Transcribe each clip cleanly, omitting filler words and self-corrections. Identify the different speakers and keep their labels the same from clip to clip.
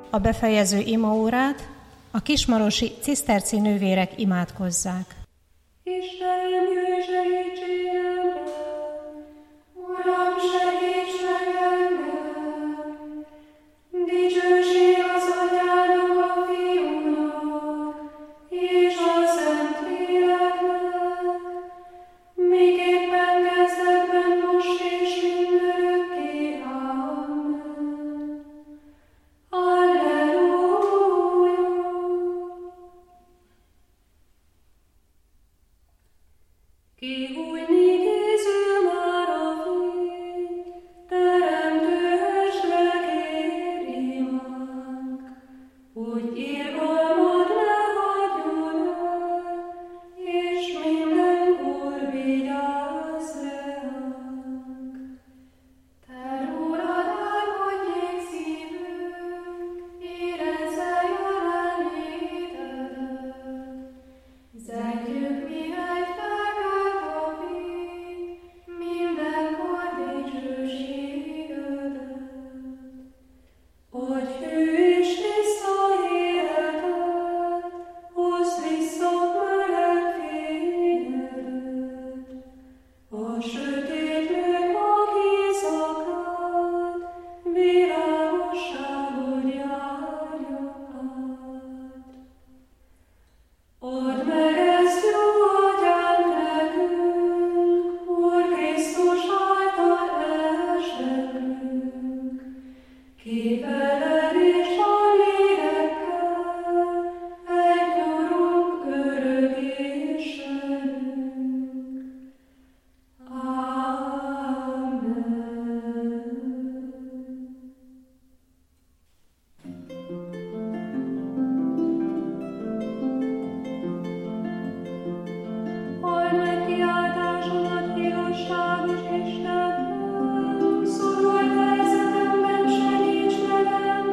Speaker 1: A befejező imaórát a kismarosi ciszterci nővérek imádkozzák.
Speaker 2: Istenem, jöjj segítségemre! Uram, segíts meg engem! Dicsőség az Atyának, a Fiúnak, és a Szentléleknek, miképpen kezdetben, most és mindörökké. Amen. Alleluja! Kihújni készül már a fény, teremtő estre kér imánk, hogy irgalmad ne hagyjon el, és mindenkor vigyázz ránk. Te rólad álmodjék szívünk, érezze jelenlétedet, zengjük mihelyt felkelt a fény, mindenkor dicsőségedet. Adj hű és tiszta életet, hozd vissza meleg fényedet, a sötétlők mag éjszakát, világosságod járja át. Add meg ezt jó atyánk nekünk, Úr Krisztus által estekünk, ki veled és a lélekkel, egy Urunk örök Istenünk. Amen. Halld meg kiáltásomat, igazságos Istenem, szorult helyzetemben segíts nekem,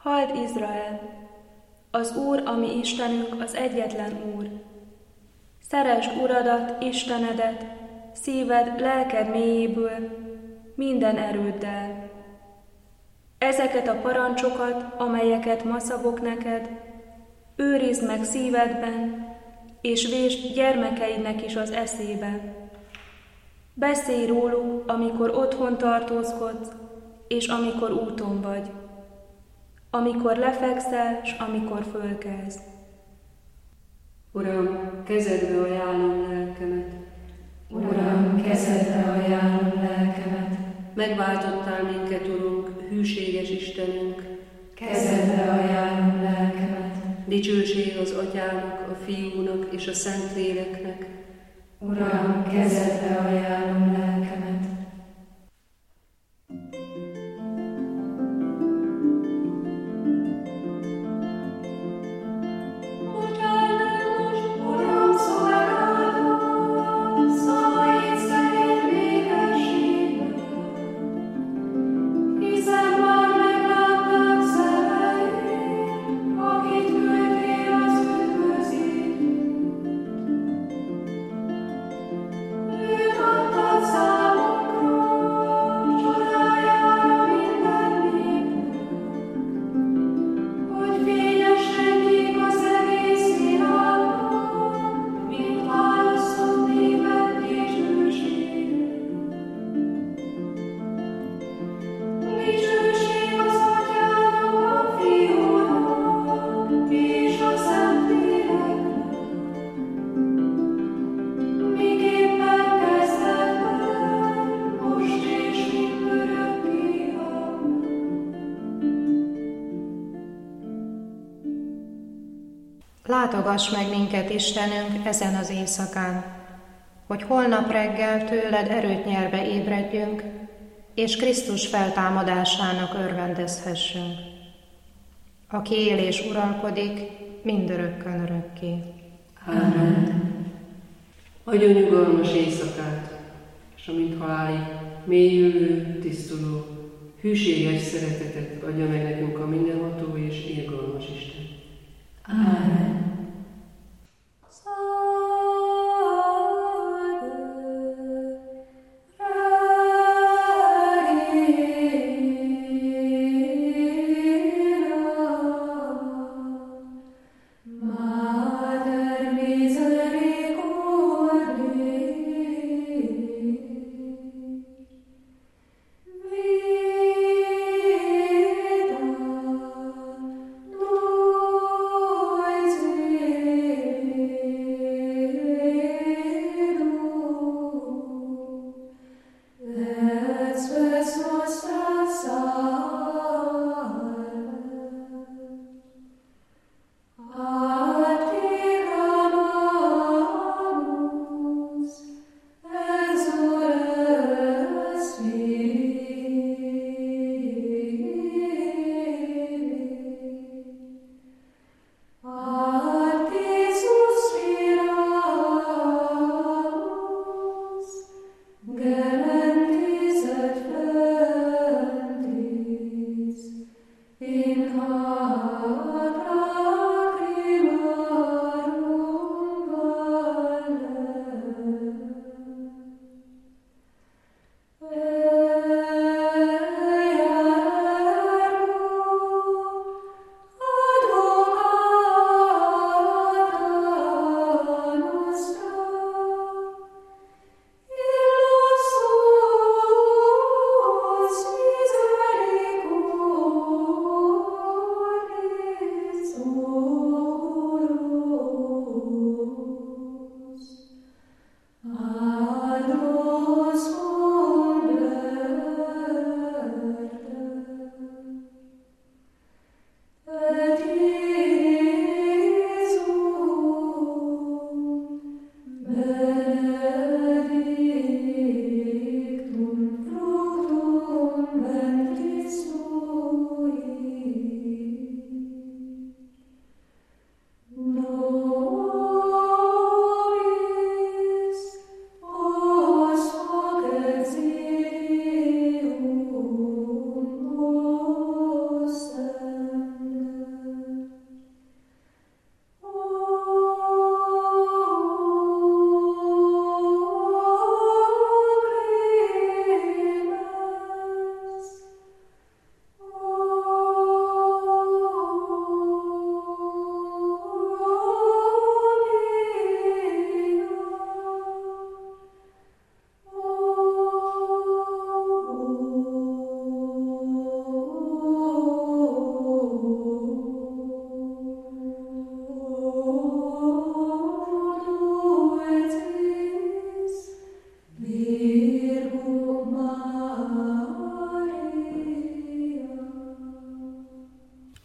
Speaker 3: Halld Izrael! Az Úr, a mi Istenünk, az egyetlen Úr. Szeresd Uradat, Istenedet, szíved, lelked mélyéből, minden erőddel. Ezeket a parancsokat, amelyeket ma szabok neked, őrizd meg szívedben, és vésd gyermekeidnek is az eszébe. Beszélj róluk, amikor otthon tartózkodsz, és amikor úton vagy, amikor lefekszel, s amikor fölkelsz.
Speaker 4: Uram, kezedbe ajánlom lelkemet.
Speaker 2: Uram, kezedbe ajánlom lelkemet.
Speaker 4: Megváltottál minket, Urunk, hűséges Istenünk.
Speaker 2: Kezedbe ajánlom lelkemet.
Speaker 4: Dicsőség az Atyának, a Fiúnak és a Szentléleknek.
Speaker 2: Uram, kezedbe ajánlom lelkemet.
Speaker 1: Látogass meg minket, Istenünk, ezen az éjszakán, hogy holnap reggel tőled erőt nyerve ébredjünk, és Krisztus feltámadásának örvendezhessünk, aki él és uralkodik mindörökkön örökké.
Speaker 2: Amen.
Speaker 4: Adjon nyugalmas éjszakát, és amint halálig mélyülő, tisztuló, hűséges szeretetet adja meg nekünk a mindenható és irgalmas Isten.
Speaker 2: Amen.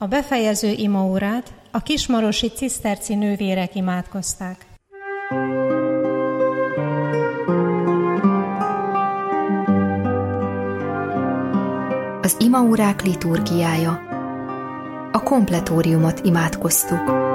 Speaker 1: A befejező imaórát a kismarosi ciszterci nővérek imádkozták.
Speaker 5: Az imaórák liturgiája. A kompletóriumot imádkoztuk.